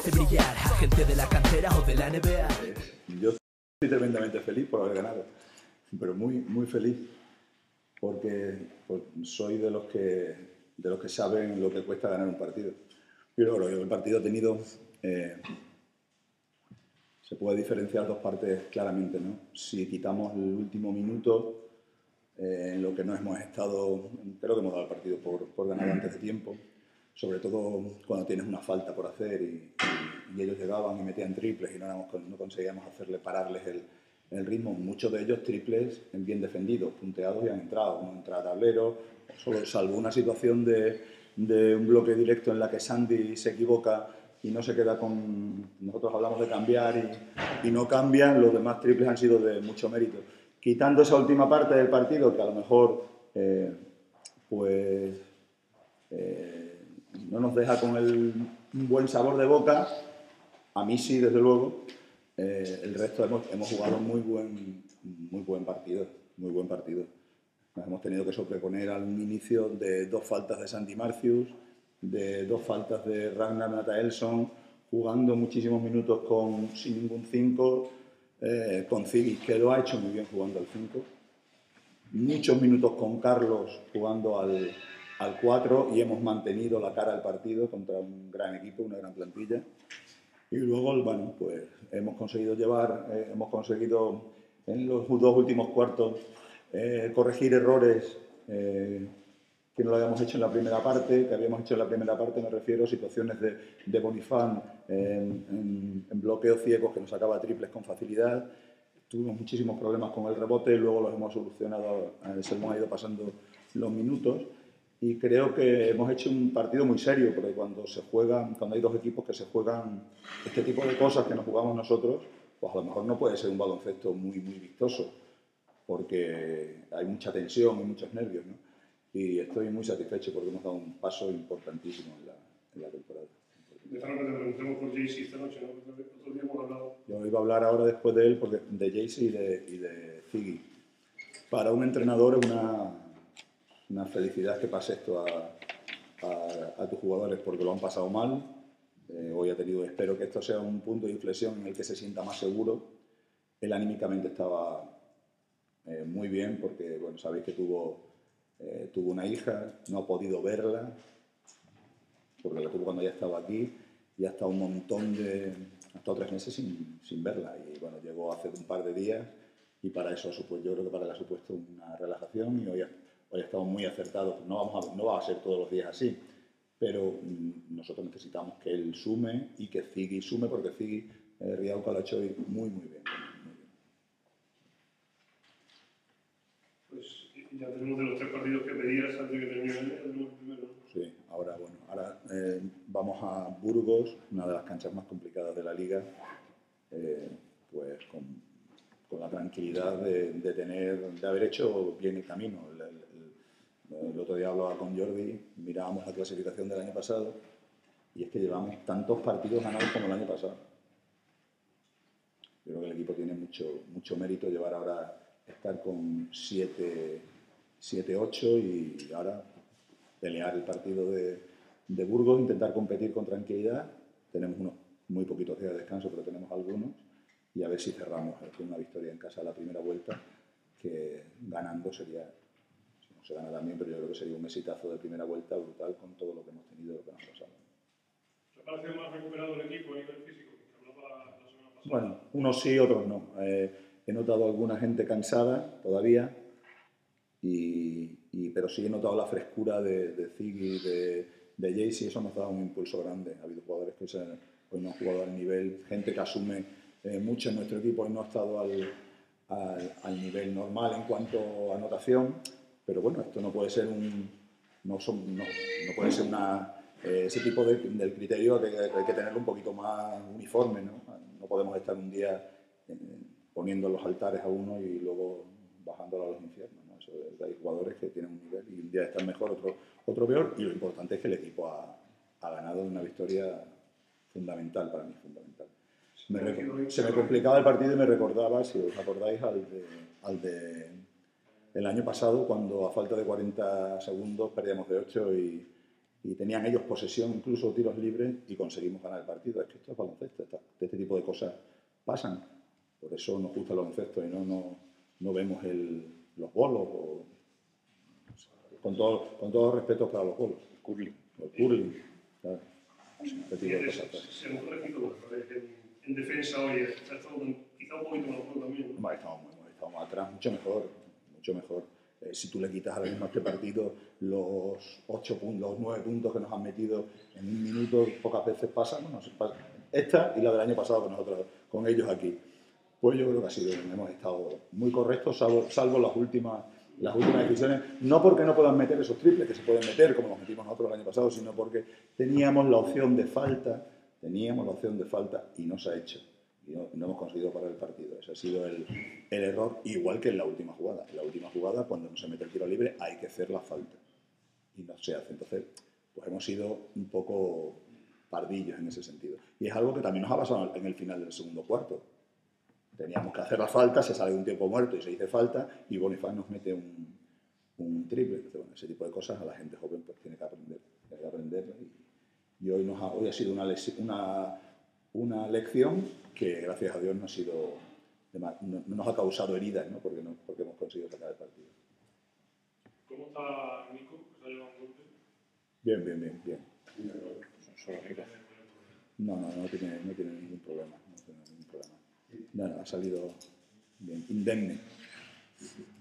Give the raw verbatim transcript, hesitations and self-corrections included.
hace brillar? ¿A gente de la cantera o de la N B A? Yo estoy tremendamente feliz por haber ganado, pero muy, muy feliz, porque pues, soy de los, que, de los que saben lo que cuesta ganar un partido. Y luego el partido ha tenido... Eh, se puede diferenciar dos partes claramente, ¿no? Si quitamos el último minuto, eh, en lo que no hemos estado, creo que hemos dado el partido por, por ganado antes de tiempo, sobre todo cuando tienes una falta por hacer y, y, y ellos llegaban y metían triples y no, éramos, no conseguíamos hacerle pararles el, el ritmo. Muchos de ellos triples bien defendidos, punteados y han entrado, uno entra a tablero, solo, salvo una situación de, de un bloque directo en la que Sandy se equivoca y no se queda con... Nosotros hablamos de cambiar y, y no cambian, los demás triples han sido de mucho mérito. Quitando esa última parte del partido, que a lo mejor eh, pues eh, no nos deja con el, un buen sabor de boca, a mí sí, desde luego, eh, el resto hemos, hemos jugado muy buen, muy buen partido, muy buen partido. Nos hemos tenido que sobreponer al inicio de dos faltas de Sandy Marcius, de dos faltas de Ragnar Nataelson, jugando muchísimos minutos con, sin ningún cinco, eh, con Ziggy, que lo ha hecho muy bien jugando al cinco, muchos minutos con Carlos jugando al, al cuatro y hemos mantenido la cara al partido contra un gran equipo, una gran plantilla. Y luego, bueno, pues hemos conseguido llevar, eh, hemos conseguido en los dos últimos cuartos eh, corregir errores eh, que no lo habíamos hecho en la primera parte, que habíamos hecho en la primera parte, me refiero a situaciones de, de Bonifán en, en, en bloqueos ciegos que nos sacaba triples con facilidad. Tuvimos muchísimos problemas con el rebote y luego los hemos solucionado, se hemos ido pasando los minutos. Y creo que hemos hecho un partido muy serio, porque cuando se juegan, cuando hay dos equipos que se juegan este tipo de cosas que nos jugamos nosotros, pues a lo mejor no puede ser un baloncesto muy, muy vistoso, porque hay mucha tensión y muchos nervios, ¿no? Y estoy muy satisfecho porque hemos dado un paso importantísimo en la, en la temporada. Déjame que te preguntemos por Jaycee esta noche, ¿no? Otro día hemos hablado. Yo iba a hablar ahora después de él, porque de Jaycee y de, y de Ziggy. Para un entrenador es una, una felicidad que pase esto a, a, a tus jugadores, porque lo han pasado mal. Eh, hoy ha tenido, espero que esto sea un punto de inflexión en el que se sienta más seguro. Él anímicamente estaba eh, muy bien, porque bueno, sabéis que tuvo, eh, tuvo una hija, no ha podido verla, porque la tuvo cuando ya estaba aquí, y ha estado un montón de... ha estado tres meses sin, sin verla, y bueno, llegó hace un par de días, y para eso supuesto, yo creo que para él ha supuesto una relajación, y hoy ha, hoy ha estado muy acertado. No, vamos a, no va a ser todos los días así, pero mmm, nosotros necesitamos que él sume y que Ziggy sume, porque Ziggy, eh, Riauca lo ha hecho hoy muy, muy bien. Muy bien. Pues ya tenemos de los tres partidos que pedías antes de que termine el primero. Sí, ahora, bueno, ahora eh, vamos a Burgos, una de las canchas más complicadas de la liga, eh, pues con, con la tranquilidad de, de, tener, de haber hecho bien el camino. El, el, el, el otro día hablaba con Jordi, mirábamos la clasificación del año pasado y es que llevamos tantos partidos ganados como el año pasado. Yo creo que el equipo tiene mucho, mucho mérito llevar ahora, estar con siete ocho y ahora pelear el partido de, de Burgos, intentar competir con tranquilidad. Tenemos unos muy poquitos días de descanso, pero tenemos algunos. Y a ver si cerramos con una victoria en casa la primera vuelta, que ganando sería, si no se gana también, pero yo creo que sería un exitazo de primera vuelta brutal con todo lo que hemos tenido lo que nos ha pasado. ¿Te parece más recuperado el equipo a nivel físico? Que hablaba la semana pasada. Bueno, unos sí, otros no. Eh, he notado a alguna gente cansada todavía, y, y, pero sí he notado la frescura de, de Ziggy, de, de Jaycee, y eso nos da un impulso grande. Ha habido jugadores que se, hoy no han jugado al nivel, gente que asume eh, mucho en nuestro equipo y no ha estado al, al, al nivel normal en cuanto a anotación, pero bueno, esto no puede ser un, no, son, no, no puede ser una, eh, ese tipo de, del criterio que hay que tenerlo un poquito más uniforme, ¿no? No podemos estar un día eh, poniendo los altares a uno y luego bajándolo a los infiernos, ¿no? Eso es, hay jugadores que tienen un nivel y un día están mejor, otro, otro peor, y lo importante es que el equipo ha, ha ganado una victoria fundamental para mí, fundamental. Me, se me complicaba el partido y me recordaba, si os acordáis, al de, al de el año pasado, cuando a falta de cuarenta segundos perdíamos de ocho y, y tenían ellos posesión, incluso tiros libres, y conseguimos ganar el partido. Es que esto es baloncesto, esta, este tipo de cosas pasan. Por eso nos gusta el baloncesto y no, no, no vemos el, los bolos, o, con todo, con todo respeto para los bolos. El curling. El curling, claro. Este tipo de cosas. Se, se hemos corregido en, en defensa hoy, ha estado quizá un poquito más bueno también, ¿no? Estamos, muy, estamos más atrás, mucho mejor, mucho mejor. Eh, si tú le quitas ahora mismo a este partido los ocho puntos, los nueve puntos que nos han metido en un minuto, pocas veces pasan, ¿no? Esta y la del año pasado con nosotros, con ellos aquí. Pues yo creo que ha sido, hemos estado muy correctos, salvo, salvo las últimas, las últimas decisiones, no porque no puedan meter esos triples que se pueden meter como los metimos nosotros el año pasado, sino porque teníamos la opción de falta, teníamos la opción de falta y no se ha hecho. Y no, no hemos conseguido parar el partido. Ese ha sido el, el error, igual que en la última jugada. En la última jugada, cuando no se mete el tiro libre, hay que hacer la falta. Y no se hace. Entonces, pues hemos sido un poco pardillos en ese sentido. Y es algo que también nos ha pasado en el final del segundo cuarto. Teníamos que hacer la falta, se sale de un tiempo muerto y se dice falta, y Bonifaz nos mete un, un triple. Entonces, bueno, ese tipo de cosas a la gente joven pues tiene que aprender. Tiene que aprender y, y hoy, nos ha, hoy ha sido una, una, una lección que gracias a Dios no ha sido, no, no nos ha causado heridas, ¿no? Porque, no, porque hemos conseguido sacar el partido. ¿Cómo está Nico? ¿Se ha llevado un golpe? Bien, bien, bien, bien. No, no, no tiene, no tiene ningún problema. No tiene ningún problema. No, no, ha salido bien, indemne.